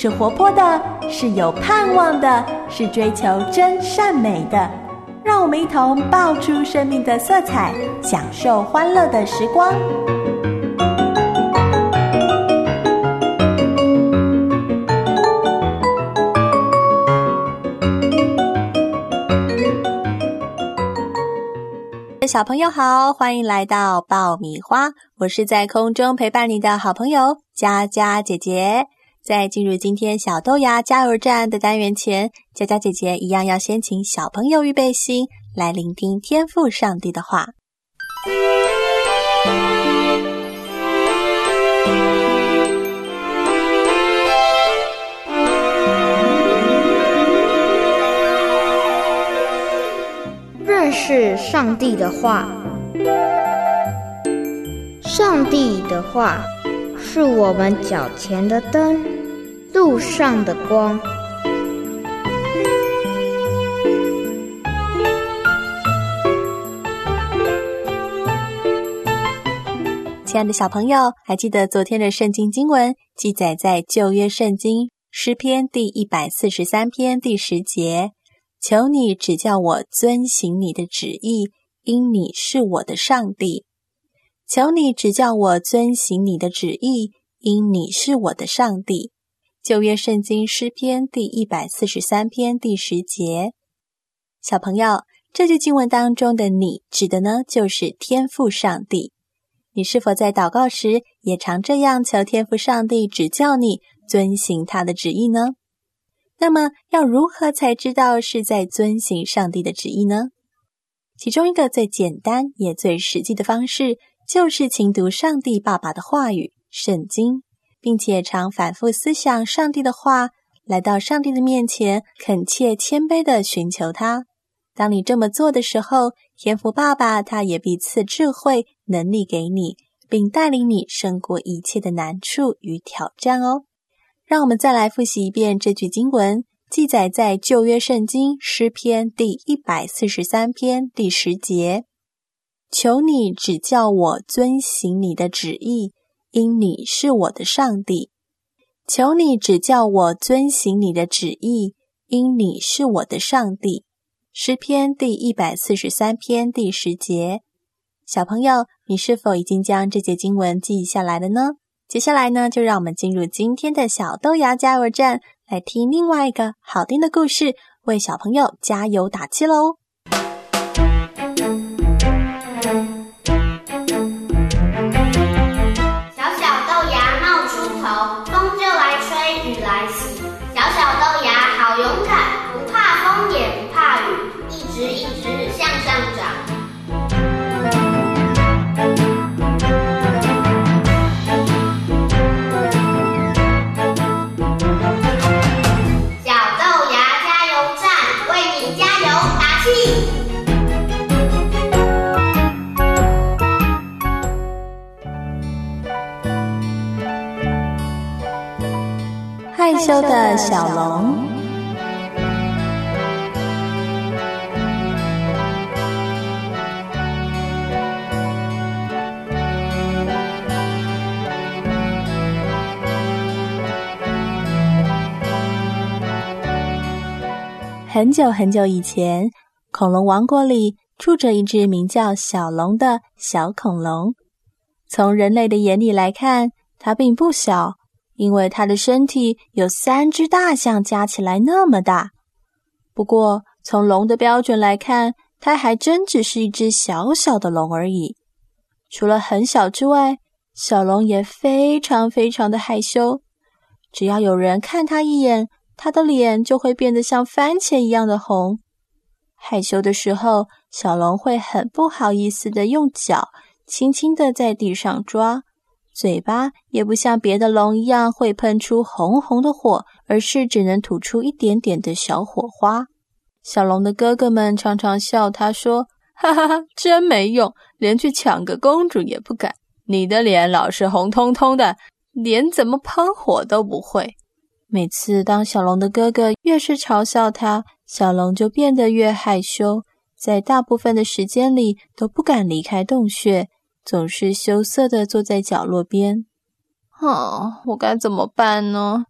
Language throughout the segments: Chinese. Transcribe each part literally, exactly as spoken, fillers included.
是活泼的，是有盼望的，是追求真善美的。让我们一同爆出生命的色彩，享受欢乐的时光。小朋友好，欢迎来到爆米花，我是在空中陪伴你的好朋友佳佳姐姐。在进入今天小豆芽加油站的单元前，佳佳姐姐一样要先请小朋友预备心，来聆听天父上帝的话。 认识上帝的话。上帝的话是我们脚前的灯，路上的光。 亲爱的小朋友，还记得昨天的圣经经文记载在旧约圣经诗篇第一百四十三篇第十节，求你指教我遵行你的旨意，因你是我的上帝。求你指教我遵行你的旨意，因你是我的上帝。旧约圣经诗篇第一百四十三篇第十节。小朋友，这句经文当中的你指的呢，就是天父上帝。你是否在祷告时也常这样求天父上帝指教你遵行他的旨意呢？那么要如何才知道是在遵行上帝的旨意呢？其中一个最简单也最实际的方式，就是勤读上帝爸爸的话语圣经，并且常反复思想上帝的话，来到上帝的面前恳切谦卑地寻求他。当你这么做的时候，天父爸爸他也必赐智慧能力给你，并带领你胜过一切的难处与挑战哦。让我们再来复习一遍这句经文，记载在旧约圣经诗篇第一百四十三篇第十节。求你指教我遵行你的旨意，因你是我的上帝。求你指教我遵行你的旨意，因你是我的上帝。诗篇第一百四十三篇第十节。小朋友，你是否已经将这节经文记下来了呢？接下来呢，就让我们进入今天的小豆芽加油站，来听另外一个好听的故事，为小朋友加油打气咯。 小小豆芽冒出头，风就来吹，雨来袭。小小豆芽好勇敢，不怕风也不怕雨，一直一直向上长。 害羞的小龙。很久很久以前，恐龙王国里住着一只名叫小龙的小恐龙。从人类的眼里来看，它并不小，因为它的身体有三只大象加起来那么大。不过从龙的标准来看，它还真只是一只小小的龙而已。除了很小之外，小龙也非常非常的害羞。只要有人看它一眼，它的脸就会变得像番茄一样的红。害羞的时候，小龙会很不好意思的用脚轻轻的在地上抓，嘴巴也不像别的龙一样会喷出红红的火，而是只能吐出一点点的小火花。小龙的哥哥们常常笑他说，哈哈哈，真没用，连去抢个公主也不敢。你的脸老是红彤彤的，连怎么喷火都不会。每次当小龙的哥哥越是嘲笑他，小龙就变得越害羞，在大部分的时间里都不敢离开洞穴，总是羞涩地坐在角落边。哦，我该怎么办呢？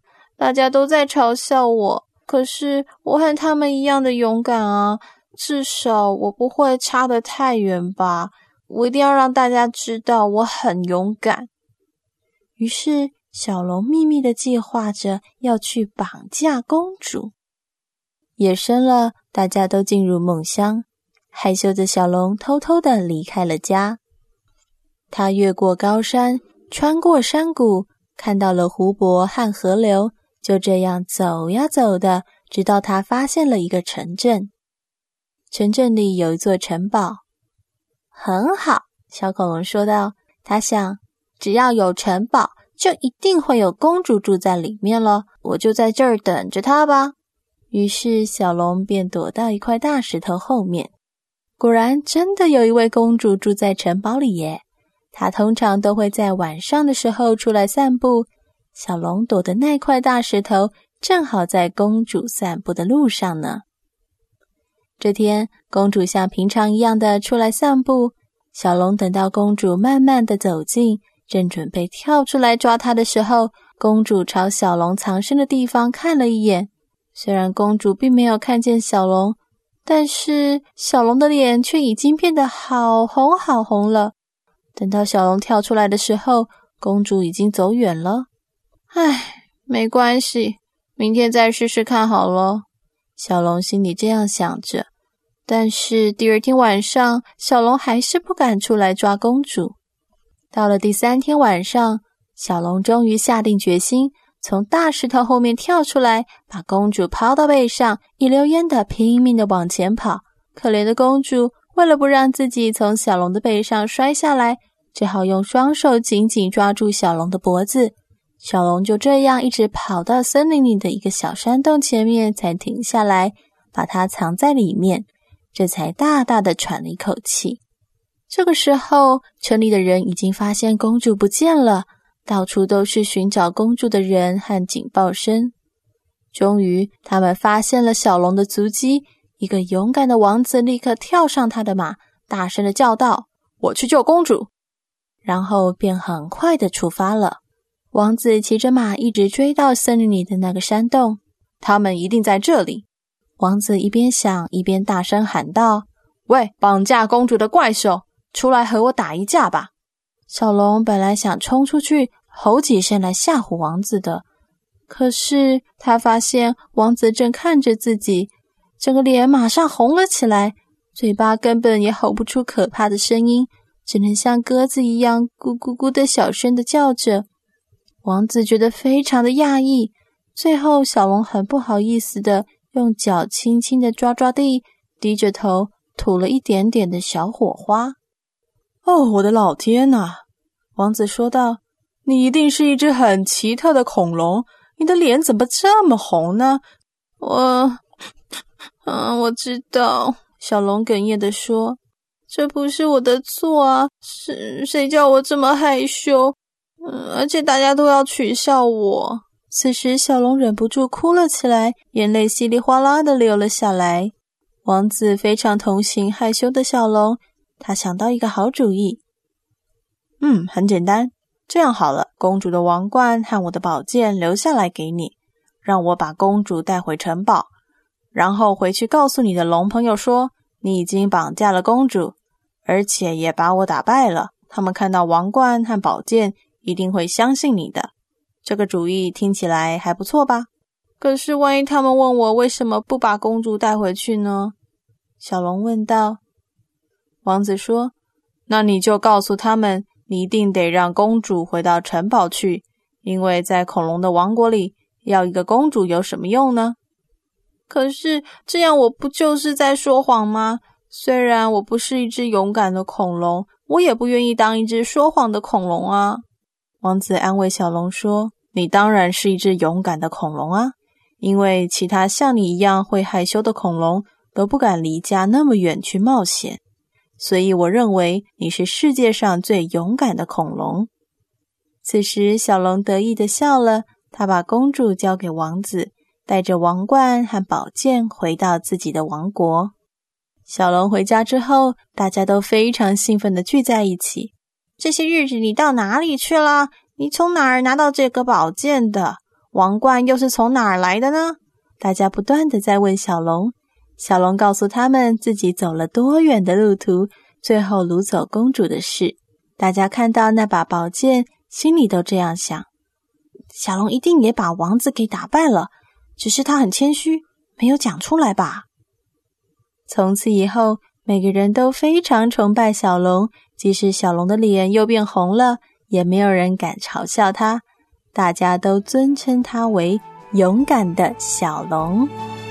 大家都在嘲笑我，可是我和他们一样的勇敢啊，至少我不会差得太远吧。我一定要让大家知道我很勇敢。于是小龙秘密地计划着要去绑架公主。夜深了，大家都进入梦乡，害羞的小龙偷偷地离开了家。他越过高山，穿过山谷，看到了湖泊和河流，就这样走呀走的，直到他发现了一个城镇。城镇里有一座城堡。很好，小恐龙说道。他想，只要有城堡，就一定会有公主住在里面了，我就在这儿等着她吧。于是小龙便躲到一块大石头后面。果然真的有一位公主住在城堡里耶。她通常都会在晚上的时候出来散步，小龙躲的那块大石头正好在公主散步的路上呢。这天，公主像平常一样的出来散步，小龙等到公主慢慢的走近，正准备跳出来抓她的时候，公主朝小龙藏身的地方看了一眼。虽然公主并没有看见小龙，但是小龙的脸却已经变得好红好红了。等到小龙跳出来的时候，公主已经走远了。唉，没关系，明天再试试看好了。小龙心里这样想着。但是第二天晚上，小龙还是不敢出来抓公主。到了第三天晚上，小龙终于下定决心，从大石头后面跳出来，把公主抛到背上，一溜烟的拼命的往前跑。可怜的公主为了不让自己从小龙的背上摔下来，只好用双手紧紧抓住小龙的脖子。小龙就这样一直跑到森林里的一个小山洞前面才停下来，把它藏在里面，这才大大的喘了一口气。这个时候，城里的人已经发现公主不见了，到处都是寻找公主的人和警报声。终于，他们发现了小龙的足迹，一个勇敢的王子立刻跳上他的马，大声的叫道：“我去救公主！”然后便很快的出发了。王子骑着马一直追到森林里的那个山洞，他们一定在这里。王子一边想一边大声喊道：“喂，绑架公主的怪兽，出来和我打一架吧！”小龙本来想冲出去吼几声来吓唬王子的，可是他发现王子正看着自己，整个脸马上红了起来，嘴巴根本也吼不出可怕的声音，只能像鸽子一样咕咕咕的小声的叫着。王子觉得非常的讶异，最后小龙很不好意思的用脚轻轻的抓抓地，低着头吐了一点点的小火花。哦，我的老天哪！王子说道，你一定是一只很奇特的恐龙，你的脸怎么这么红呢？我，嗯，我知道，小龙哽咽地说，这不是我的错啊，是谁叫我这么害羞？嗯，而且大家都要取笑我。此时小龙忍不住哭了起来，眼泪稀里哗啦地流了下来。王子非常同情害羞的小龙，他想到一个好主意。嗯，很简单，这样好了，公主的王冠和我的宝剑留下来给你，让我把公主带回城堡，然后回去告诉你的龙朋友说，你已经绑架了公主，而且也把我打败了。他们看到王冠和宝剑，一定会相信你的。这个主意听起来还不错吧？可是万一他们问我为什么不把公主带回去呢？小龙问道。王子说，那你就告诉他们，你一定得让公主回到城堡去，因为在恐龙的王国里，要一个公主有什么用呢？可是这样我不就是在说谎吗？虽然我不是一只勇敢的恐龙，我也不愿意当一只说谎的恐龙啊。王子安慰小龙说，你当然是一只勇敢的恐龙啊，因为其他像你一样会害羞的恐龙都不敢离家那么远去冒险，所以我认为你是世界上最勇敢的恐龙。此时小龙得意地笑了，他把公主交给王子，带着王冠和宝剑回到自己的王国。小龙回家之后，大家都非常兴奋地聚在一起。这些日子你到哪里去了？你从哪儿拿到这个宝剑的？ 王冠又是从哪儿来的呢？大家不断地在问小龙。小龙告诉他们自己走了多远的路途，最后掳走公主的事。大家看到那把宝剑，心里都这样想，小龙一定也把王子给打败了，只是他很谦虚，没有讲出来吧。从此以后，每个人都非常崇拜小龙，即使小龙的脸又变红了，也没有人敢嘲笑他，大家都尊称他为勇敢的小龙。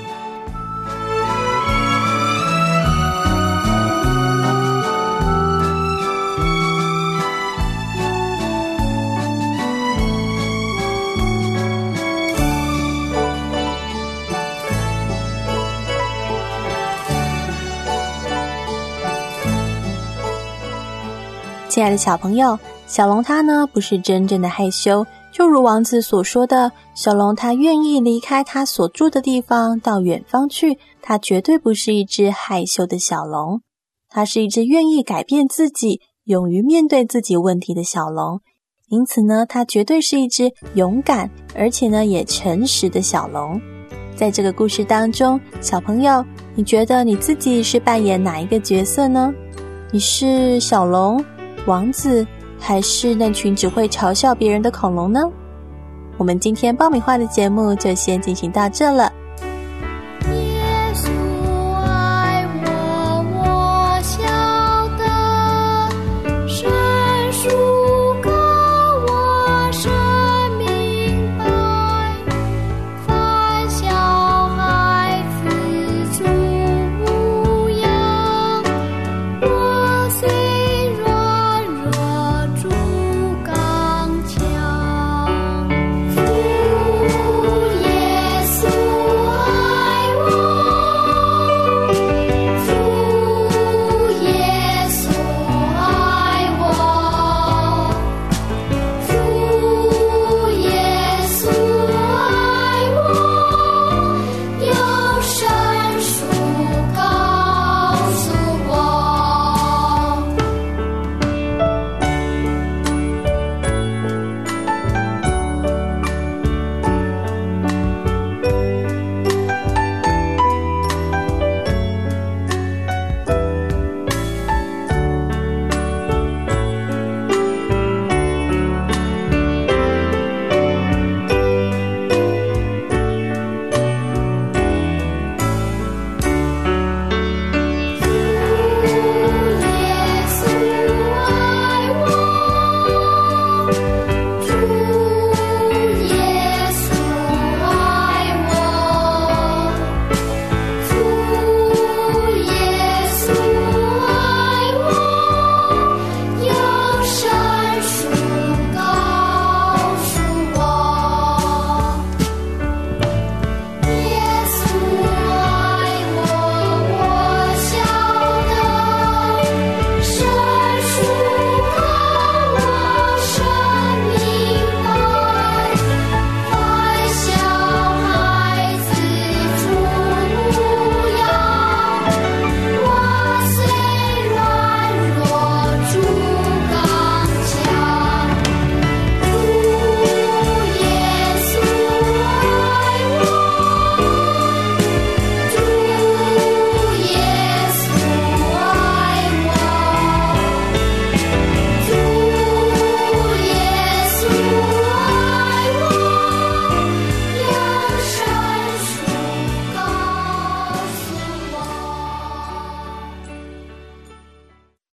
亲爱的小朋友，小龙他呢不是真正的害羞，就如王子所说的，小龙他愿意离开他所住的地方到远方去，他绝对不是一只害羞的小龙，他是一只愿意改变自己，勇于面对自己问题的小龙。因此呢，他绝对是一只勇敢而且呢也诚实的小龙。在这个故事当中，小朋友，你觉得你自己是扮演哪一个角色呢？你是小龙、王子，还是那群只会嘲笑别人的恐龙呢？我们今天爆米花的节目就先进行到这了，